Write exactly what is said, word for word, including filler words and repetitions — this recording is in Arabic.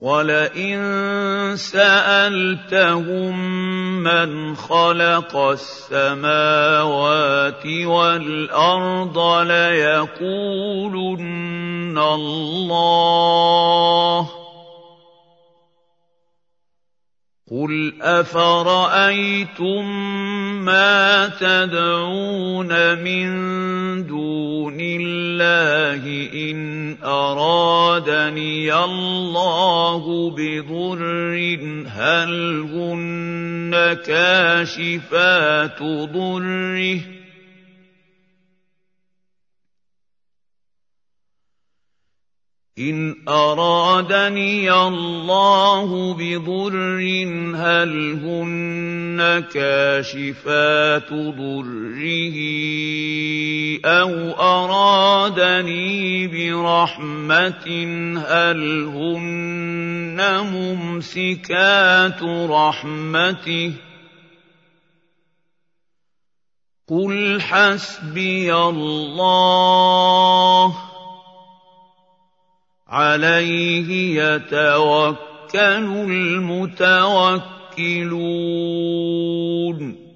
وَلَئِن سَأَلْتَهُم مَّنْ خَلَقَ السَّمَاوَاتِ وَالْأَرْضَ لَيَقُولُنَّ اللَّهُ ۚ قُلْ أَفَرَأَيْتُم مَّا تَدْعُونَ مِن دُونِ اللَّهِ إِنْ أَرَادَنِيَ اللَّهُ بِضُرٍّ هَلْ هُنَّ كَاشِفَاتُ ضُرِّهِ إِنْ أَرَادَنِيَ اللَّهُ بِضُرٍّ هَلْ هُنَّ كَاشِفَاتُ ضُرِّهِ أَوْ أَرَادَنِي بِرَحْمَةٍ هَلْ هُنَّ مُمْسِكَاتُ رَحْمَتِهِ قُلْ حَسْبِيَ اللَّهُ ۖ عَلَيْهِ يَتَوَكَّلُ الْمُتَوَكِّلُونَ